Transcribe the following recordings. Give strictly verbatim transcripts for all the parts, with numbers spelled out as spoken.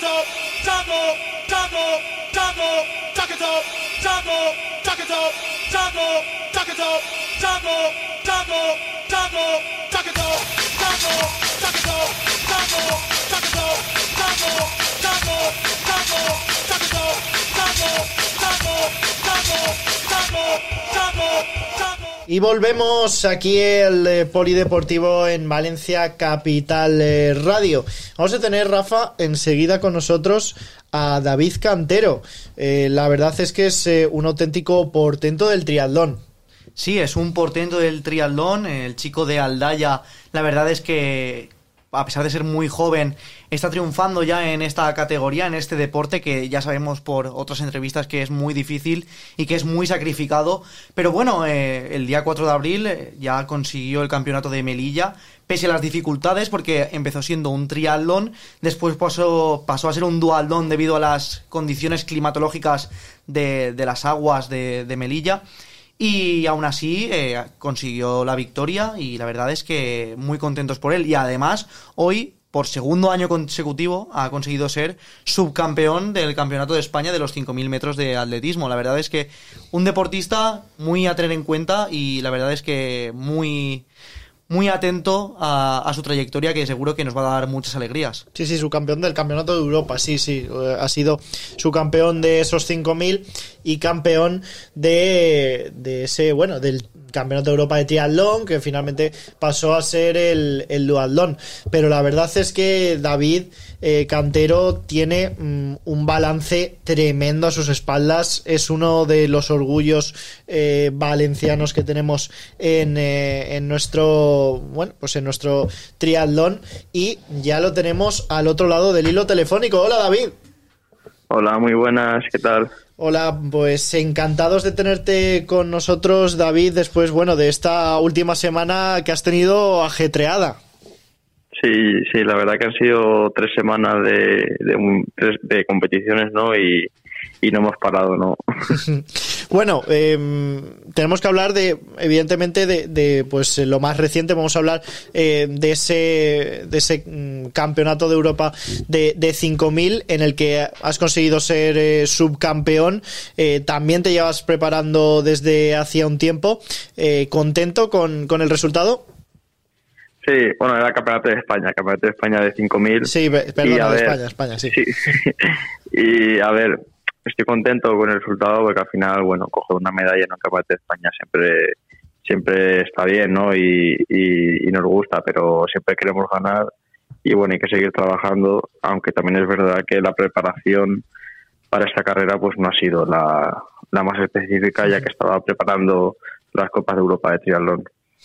top, jungle, jungle, jungle, tuck it up, jungle, tuck it up, jungle, tuck it up, jungle, jungle, jungle, tuck it up, jungle, tuck it up, jungle, tuck it up, jungle, jungle, jungle, tuck it up, jungle, jungle, jungle, jungle, jungle, jungle. Y volvemos aquí el eh, Polideportivo en Valencia Capital eh, Radio. Vamos a tener, Rafa, enseguida con nosotros a David Cantero. Eh, la verdad es que es eh, un auténtico portento del triatlón. Sí, es un portento del triatlón, el chico de Aldaya. La verdad es que, a pesar de ser muy joven, está triunfando ya en esta categoría, en este deporte que ya sabemos por otras entrevistas que es muy difícil y que es muy sacrificado. Pero bueno, eh, el día cuatro de abril eh, ya consiguió el campeonato de Melilla, pese a las dificultades, porque empezó siendo un triatlón, después pasó, pasó a ser un duatlón debido a las condiciones climatológicas de, de las aguas de, de Melilla. Y aún así eh, consiguió la victoria y la verdad es que muy contentos por él. Y además, hoy, por segundo año consecutivo, ha conseguido ser subcampeón del Campeonato de España de los cinco mil metros de atletismo. La verdad es que un deportista muy a tener en cuenta y la verdad es que muy... muy atento a, a su trayectoria, que seguro que nos va a dar muchas alegrías. Sí, sí, su campeón del Campeonato de Europa, sí, sí, ha sido su campeón de esos cinco mil y campeón de, de ese, bueno, del Campeonato de Europa de triatlón, que finalmente pasó a ser el, el duatlón. Pero la verdad es que David eh, Cantero tiene mm, un balance tremendo a sus espaldas, es uno de los orgullos eh, valencianos que tenemos en, eh, en nuestro, bueno, pues en nuestro triatlón, y ya lo tenemos al otro lado del hilo telefónico. Hola, David. Hola, muy buenas, ¿qué tal? Hola, pues encantados de tenerte con nosotros, David, después, bueno, de esta última semana que has tenido ajetreada. Sí, sí, la verdad que han sido tres semanas de, de, de, de competiciones, ¿no? Y, y no hemos parado, ¿no? Bueno, eh, tenemos que hablar de, evidentemente, de, de pues lo más reciente. Vamos a hablar eh, de ese de ese mm, campeonato de Europa de, de cinco mil en el que has conseguido ser eh, subcampeón. Eh, también te llevas preparando desde hacía un tiempo. Eh, ¿Contento con, con el resultado? Sí, bueno, era Campeonato de España, Campeonato de España de cinco mil. Sí, perdón, de España, España, sí. sí. Y a ver, estoy contento con el resultado porque al final, bueno, coger una medalla en un Campeonato de España siempre siempre está bien, ¿no? Y, y, y nos gusta, pero siempre queremos ganar y bueno, hay que seguir trabajando, aunque también es verdad que la preparación para esta carrera pues no ha sido la, la más específica, ya que estaba preparando las Copas de Europa de triatlón.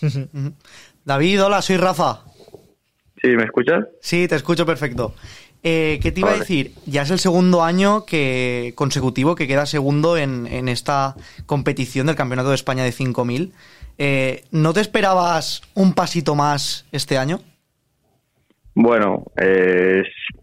David, hola, soy Rafa. ¿Sí, me escuchas? Sí, te escucho perfecto. Eh, ¿Qué te iba vale. a decir? Ya es el segundo año que consecutivo que queda segundo en, en esta competición del Campeonato de España de cinco mil. Eh, ¿No te esperabas un pasito más este año? Bueno, eh,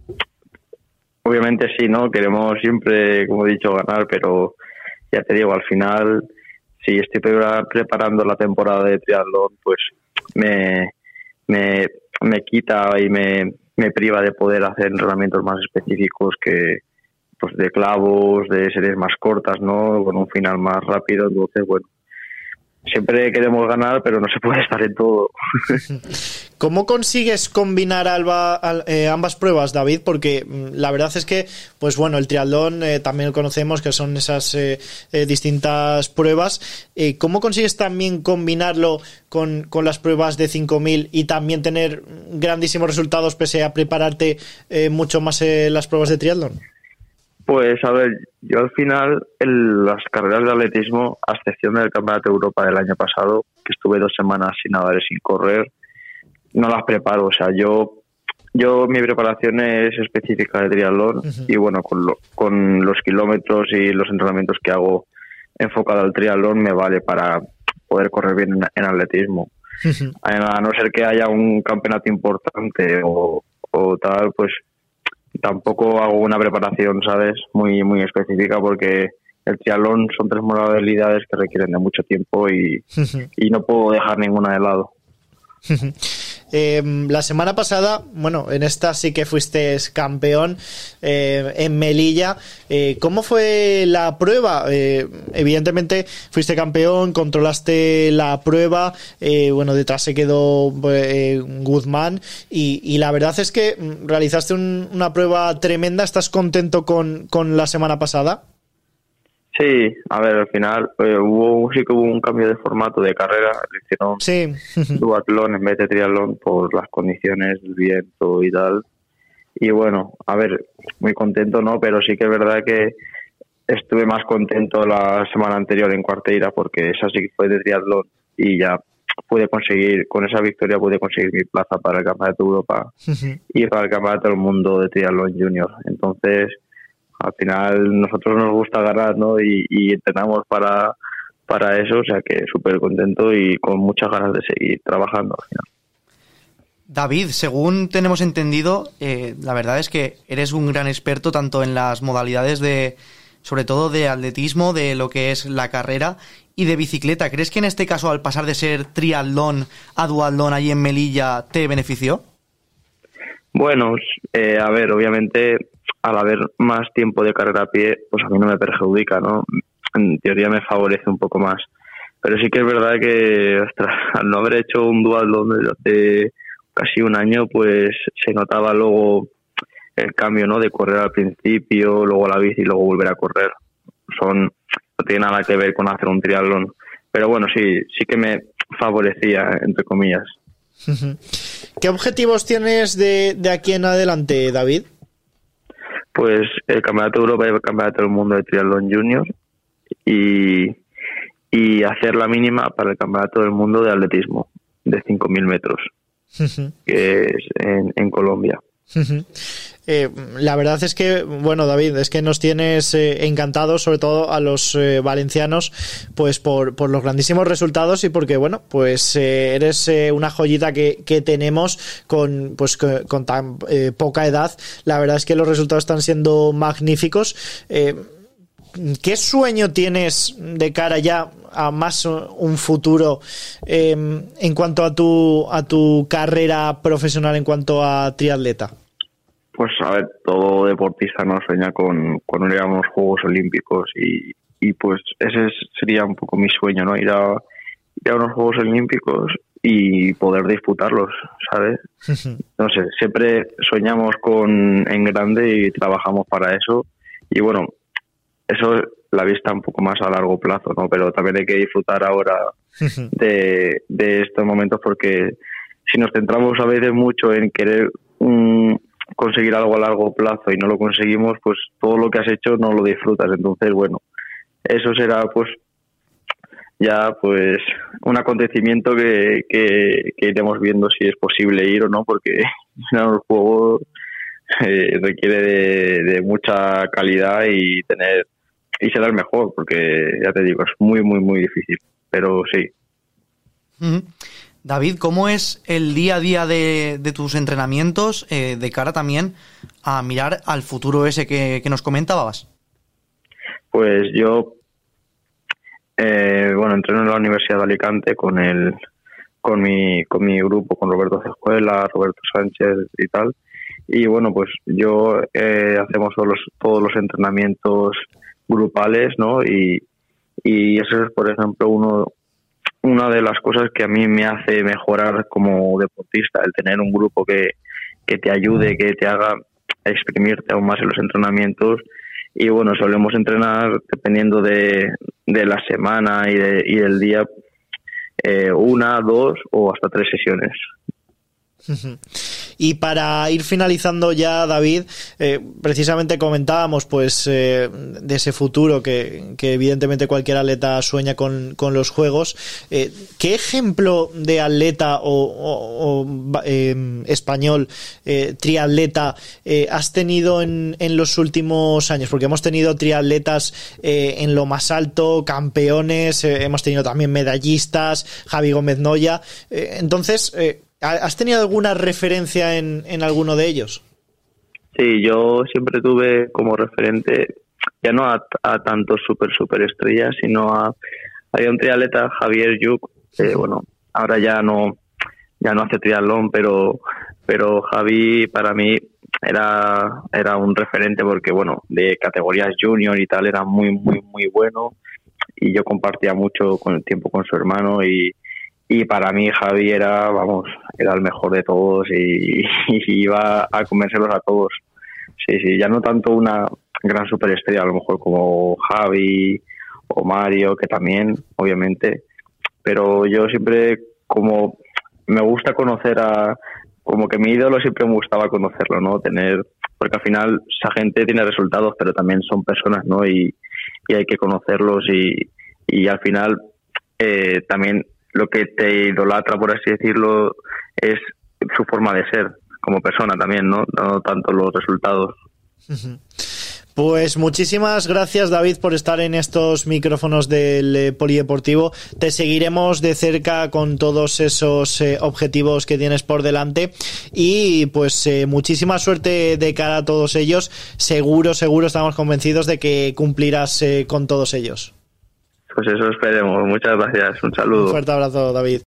obviamente sí, ¿no? Queremos siempre, como he dicho, ganar, pero ya te digo, al final, si estoy preparando la temporada de triatlón, pues me, me, me quita y me, me priva de poder hacer entrenamientos más específicos que pues de clavos, de series más cortas, ¿no? Con un final más rápido. Entonces, bueno, siempre queremos ganar, pero no se puede estar en todo. ¿Cómo consigues combinar alba, al, eh, ambas pruebas, David? Porque mm, la verdad es que, pues bueno, el triatlón eh, también lo conocemos, que son esas eh, eh, distintas pruebas. Eh, ¿Cómo consigues también combinarlo con, con las pruebas de cinco mil y también tener grandísimos resultados pese a prepararte eh, mucho más eh, las pruebas de triatlón? Pues a ver, yo al final el, las carreras de atletismo, a excepción del Campeonato de Europa del año pasado, que estuve dos semanas sin nadar y sin correr, no las preparo. O sea, yo yo mi preparación es específica de triatlón. Uh-huh. Y bueno, con, lo, con los kilómetros y los entrenamientos que hago enfocado al triatlón me vale para poder correr bien en, en atletismo. Uh-huh. A no ser que haya un campeonato importante o, o tal, pues tampoco hago una preparación, ¿sabes? Muy muy específica, porque el triatlón son tres modalidades que requieren de mucho tiempo y, uh-huh. y no puedo dejar ninguna de lado. Uh-huh. Eh, la semana pasada, bueno, en esta sí que fuiste campeón eh, en Melilla. Eh, ¿Cómo fue la prueba? Eh, evidentemente fuiste campeón, controlaste la prueba, eh, bueno, detrás se quedó eh, Guzmán y, y la verdad es que realizaste un, una prueba tremenda. ¿Estás contento con, con la semana pasada? Sí, a ver, al final eh, hubo sí que hubo un cambio de formato de carrera, le hicieron sí. duatlón en vez de triatlón por las condiciones del viento y tal. Y bueno, a ver, muy contento no, pero sí que es verdad que estuve más contento la semana anterior en Quarteira porque esa sí que fue de triatlón y ya pude conseguir, con esa victoria pude conseguir mi plaza para el Campeonato de Europa uh-huh. y para el Campeonato del Mundo de Triatlón Junior. Entonces, al final nosotros nos gusta ganar, ¿no? Y, y entrenamos para, para eso, o sea que súper contento y con muchas ganas de seguir trabajando al final. David, según tenemos entendido, eh, la verdad es que eres un gran experto tanto en las modalidades de, sobre todo de atletismo, de lo que es la carrera y de bicicleta. ¿Crees que en este caso, al pasar de ser triatlón a duatlón allí en Melilla, te benefició? Bueno, eh, a ver, obviamente al haber más tiempo de carrera a pie, pues a mí no me perjudica, ¿no? En teoría me favorece un poco más. Pero sí que es verdad que, ostras, al no haber hecho un duatlón desde hace casi un año, pues se notaba luego el cambio, ¿no? De correr al principio, luego la bici y luego volver a correr. Son, no tiene nada que ver con hacer un triatlón. Pero bueno, sí, sí que me favorecía, entre comillas. ¿Qué objetivos tienes de, de aquí en adelante, David? Pues el Campeonato de Europa y el Campeonato del Mundo de Triatlón Junior y, y hacer la mínima para el Campeonato del Mundo de Atletismo de cinco mil metros, uh-huh. que es en, en Colombia. Uh-huh. Eh, la verdad es que, bueno, David, es que nos tienes eh, encantados, sobre todo a los eh, valencianos, pues por, por los grandísimos resultados y porque, bueno, pues eh, eres eh, una joyita que, que tenemos con, pues, con, con tan eh, poca edad. La verdad es que los resultados están siendo magníficos. Eh, ¿Qué sueño tienes de cara ya a más un futuro eh, en cuanto a tu, a tu carrera profesional en cuanto a triatleta? Pues a ver, todo deportista no sueña con, con ir a unos Juegos Olímpicos y, y pues ese sería un poco mi sueño, ¿no? Ir a, ir a unos Juegos Olímpicos y poder disputarlos, ¿sabes? No sé, siempre soñamos con en grande y trabajamos para eso y bueno, eso es la vista un poco más a largo plazo, ¿no? Pero también hay que disfrutar ahora de, de estos momentos porque si nos centramos a veces mucho en querer un conseguir algo a largo plazo y no lo conseguimos, pues todo lo que has hecho no lo disfrutas. Entonces, bueno, eso será pues ya pues un acontecimiento que, que, que iremos viendo si es posible ir o no, porque en los juegos eh, requiere de, de mucha calidad y tener y ser el mejor, porque ya te digo, es muy, muy, muy difícil, pero sí. Mm-hmm. David, ¿cómo es el día a día de, de tus entrenamientos eh, de cara también a mirar al futuro ese que, que nos comentabas? Pues yo, eh, bueno, entreno en la Universidad de Alicante con el, con mi, con mi grupo, con Roberto Cejuela, Roberto Sánchez y tal. Y bueno, pues yo eh, hacemos todos los, todos los entrenamientos grupales, ¿no? Y, y eso es, por ejemplo, uno una de las cosas que a mí me hace mejorar como deportista, el tener un grupo que, que te ayude, que te haga exprimirte aún más en los entrenamientos. Y bueno, solemos entrenar dependiendo de, de la semana y, de, y del día, eh, una, dos o hasta tres sesiones. Y para ir finalizando ya, David, eh, precisamente comentábamos pues eh, de ese futuro que, que evidentemente cualquier atleta sueña con, con los Juegos. Eh, ¿Qué ejemplo de atleta o, o, o eh, español, eh, triatleta, eh, has tenido en, en los últimos años? Porque hemos tenido triatletas eh, en lo más alto, campeones, eh, hemos tenido también medallistas, Javi Gómez Noya. Eh, entonces... Eh, ¿Has tenido alguna referencia en, en alguno de ellos? Sí, yo siempre tuve como referente, ya no a, a tantos super super estrellas, sino a, había un triatleta, Javier Lluc, que bueno, ahora ya no, ya no hace triatlón, pero pero Javi para mí era era un referente porque, bueno, de categorías junior y tal, era muy, muy, muy bueno, y yo compartía mucho con el tiempo con su hermano, y, y para mí Javi era, vamos, era el mejor de todos, y, y iba a convencerlos a todos. Sí, sí, ya no tanto una gran superestrella, a lo mejor como Javi o Mario, que también, obviamente, pero yo siempre, como me gusta conocer a, como que mi ídolo siempre me gustaba conocerlo, ¿no? Tener, porque al final esa gente tiene resultados, pero también son personas, ¿no? Y, y hay que conocerlos, y, y al final eh, también lo que te idolatra, por así decirlo, es su forma de ser como persona también, ¿no? No tanto los resultados. Pues muchísimas gracias, David, por estar en estos micrófonos del eh, Polideportivo. Te seguiremos de cerca con todos esos eh, objetivos que tienes por delante, y pues eh, muchísima suerte de cara a todos ellos. Seguro, seguro, estamos convencidos de que cumplirás eh, con todos ellos. Pues eso esperemos. Muchas gracias. Un saludo. Un fuerte abrazo, David.